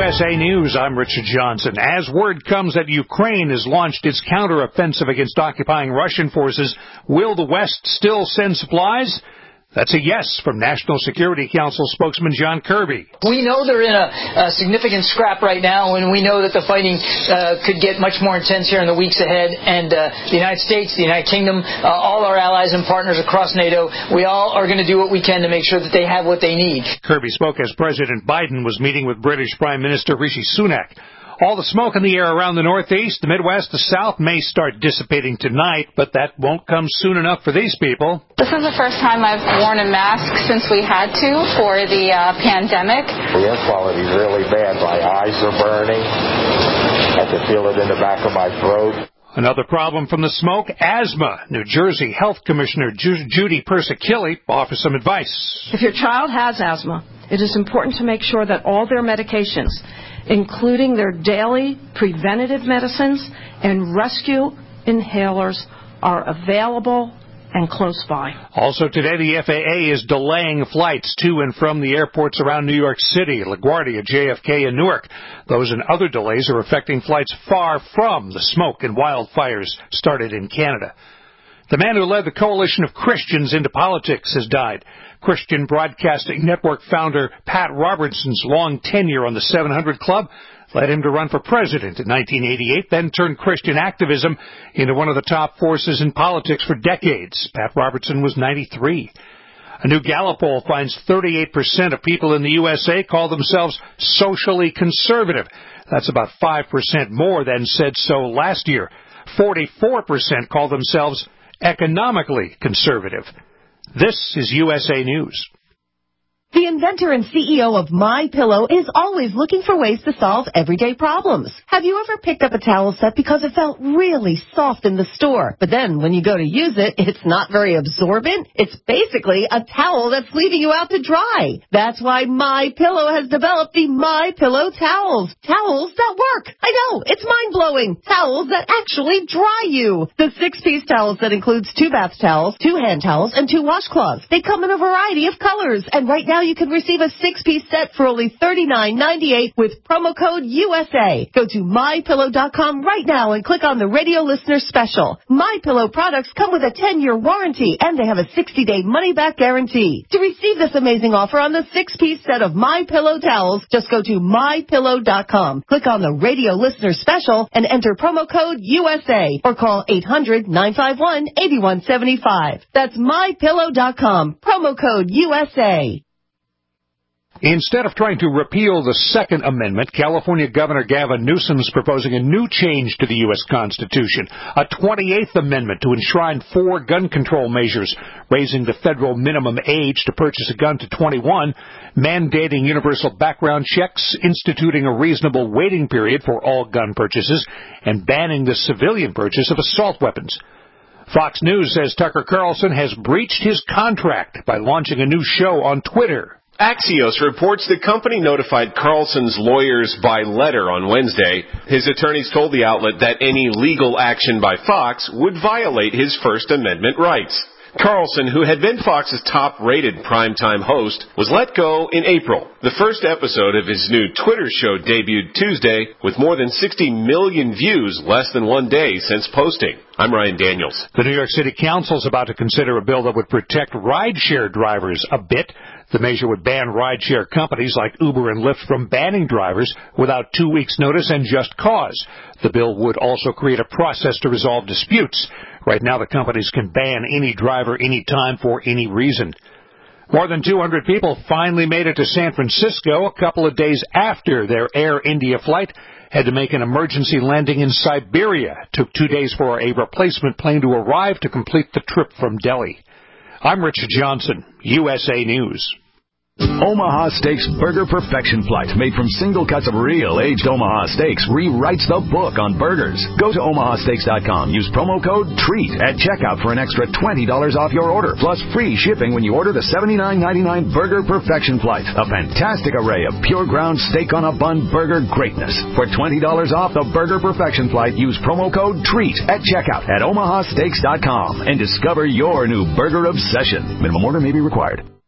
USA News, I'm Richard Johnson. As word comes that Ukraine has launched its counteroffensive against occupying Russian forces, will the West still send supplies? That's a yes from National Security Council spokesman John Kirby. We know they're in a significant scrap right now, and we know that the fighting could get much more intense here in the weeks ahead. And the United States, the United Kingdom, all our allies and partners across NATO, we all are going to do what we can to make sure that they have what they need. Kirby spoke as President Biden was meeting with British Prime Minister Rishi Sunak. All the smoke in the air around the Northeast, the Midwest, the South may start dissipating tonight, but that won't come soon enough for these people. This is the first time I've worn a mask since we had to for the pandemic. The air quality is really bad. My eyes are burning. I can feel it in the back of my throat. Another problem from the smoke, asthma. New Jersey Health Commissioner Judy Persicilli offers some advice. If your child has asthma, it is important to make sure that all their medications, including their daily preventative medicines and rescue inhalers, are available and close by. Also today, the FAA is delaying flights to and from the airports around New York City, LaGuardia, JFK, and Newark. Those and other delays are affecting flights far from the smoke and wildfires started in Canada. The man who led the coalition of Christians into politics has died. Christian Broadcasting Network founder Pat Robertson's long tenure on the 700 Club led him to run for president in 1988, then turned Christian activism into one of the top forces in politics for decades. Pat Robertson was 93. A new Gallup poll finds 38% of people in the USA call themselves socially conservative. That's about 5% more than said so last year. 44% call themselves economically conservative. This is USA News. The inventor and CEO of MyPillow is always looking for ways to solve everyday problems. Have you ever picked up a towel set because it felt really soft in the store, but then when you go to use it, it's not very absorbent? It's basically a towel that's leaving you out to dry. That's why MyPillow has developed the MyPillow towels. Towels that work. I know, it's mind-blowing. Towels that actually dry you. The 6-piece towel set includes 2 bath towels, 2 hand towels, and 2 washcloths. They come in a variety of colors, and right now you can receive a 6-piece set for only $39.98 with promo code USA. Go to MyPillow.com right now and click on the radio listener special. MyPillow products come with a 10-year warranty, and they have a 60-day money-back guarantee. To receive this amazing offer on the 6-piece set of MyPillow towels, just go to MyPillow.com. Click on the radio listener special and enter promo code USA or call 800-951-8175. That's MyPillow.com. Promo code USA. Instead of trying to repeal the Second Amendment, California Governor Gavin Newsom is proposing a new change to the U.S. Constitution, a 28th Amendment to enshrine 4 gun control measures, raising the federal minimum age to purchase a gun to 21, mandating universal background checks, instituting a reasonable waiting period for all gun purchases, and banning the civilian purchase of assault weapons. Fox News says Tucker Carlson has breached his contract by launching a new show on Twitter. Axios reports the company notified Carlson's lawyers by letter on Wednesday. His attorneys told the outlet that any legal action by Fox would violate his First Amendment rights. Carlson, who had been Fox's top-rated primetime host, was let go in April. The first episode of his new Twitter show debuted Tuesday with more than 60 million views less than 1 day since posting. I'm Ryan Daniels. The New York City Council is about to consider a bill that would protect rideshare drivers a bit. The measure would ban rideshare companies like Uber and Lyft from banning drivers without 2 weeks' notice and just cause. The bill would also create a process to resolve disputes. Right now, the companies can ban any driver anytime for any reason. More than 200 people finally made it to San Francisco a couple of days after their Air India flight had to make an emergency landing in Siberia. It took 2 days for a replacement plane to arrive to complete the trip from Delhi. I'm Richard Johnson, USA News. Omaha Steaks Burger Perfection Flight, made from single cuts of real aged Omaha steaks, rewrites the book on burgers. Go to omahasteaks.com. Use promo code TREAT at checkout for an extra $20 off your order, plus free shipping when you order the $79.99 Burger Perfection Flight. A fantastic array of pure ground steak on a bun burger greatness. For $20 off the Burger Perfection Flight, use promo code TREAT at checkout at omahasteaks.com and discover your new burger obsession. Minimum order may be required.